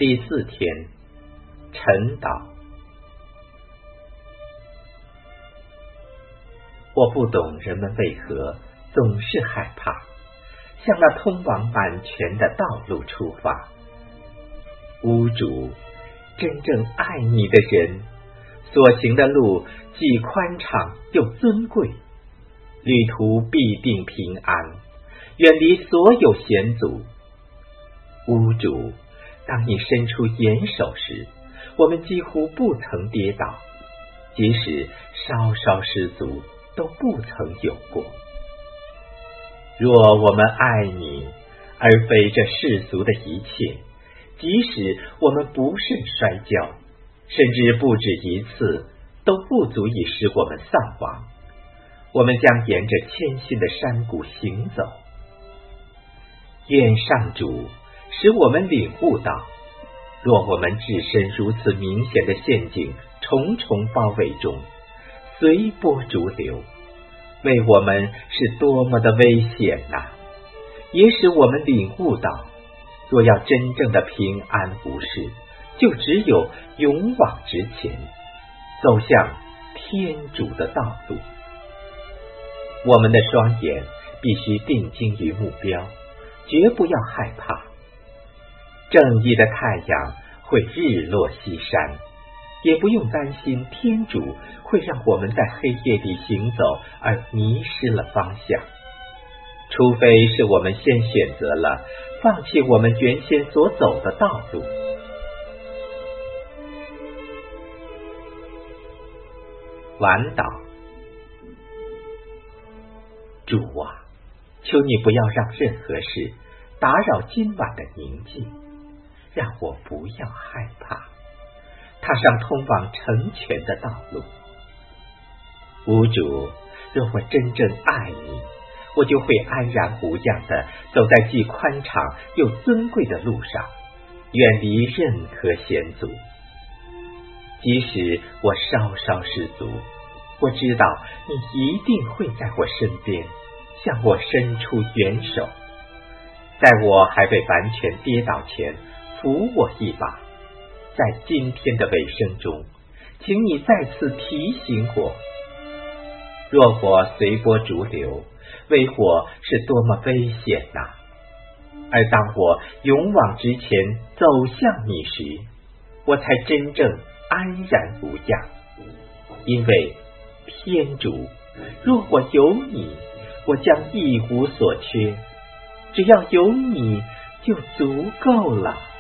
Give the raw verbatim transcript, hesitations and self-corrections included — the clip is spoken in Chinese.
第四天，晨祷。我不懂人们为何总是害怕向那通往满全的道路出发。屋主，真正爱你的人所行的路既宽敞又尊贵，旅途必定平安，远离所有险阻。屋主，当你伸出援手时，我们几乎不曾跌倒，即使稍稍失足都不曾有过。若我们爱你，而非这世俗的一切，即使我们不慎摔跤，甚至不止一次，都不足以使我们丧亡。我们将沿着谦逊的山谷行走。愿上主使我们领悟到，若我们置身如此明显的陷阱重重包围中，随波逐流，为我们是多么的危险呐、啊！也使我们领悟到，若要真正的平安无事，就只有勇往直前，走向天主的道路。我们的双眼必须定睛于目标，绝不要害怕。正义的太阳会日落西山，也不用担心天主会让我们在黑夜里行走而迷失了方向，除非是我们先选择了放弃我们原先所走的道路。晚祷。主啊，求你不要让任何事打扰今晚的宁静，让我不要害怕，踏上通往成全的道路。屋主，若我真正爱你，我就会安然无恙地走在既宽敞又尊贵的路上，远离任何险阻。即使我稍稍失足，我知道你一定会在我身边，向我伸出援手，在我还未完全跌倒前扶我一把。在今天的尾声中，请你再次提醒我，若我随波逐流，为我是多么危险呐、啊！而当我勇往直前走向你时，我才真正安然无恙。因为天主，若我有你，我将一无所缺，只要有你就足够了。